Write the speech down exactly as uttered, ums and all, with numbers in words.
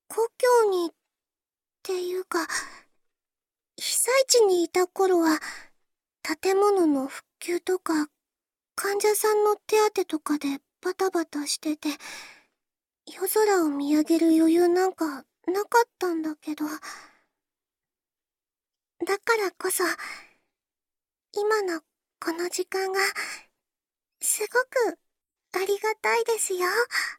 故郷にっていうか、被災地にいた頃は、建物の復旧とか、患者さんの手当てとかでバタバタしてて、夜空を見上げる余裕なんかなかったんだけど、だからこそ、今のこの時間が、すごくありがたいですよ。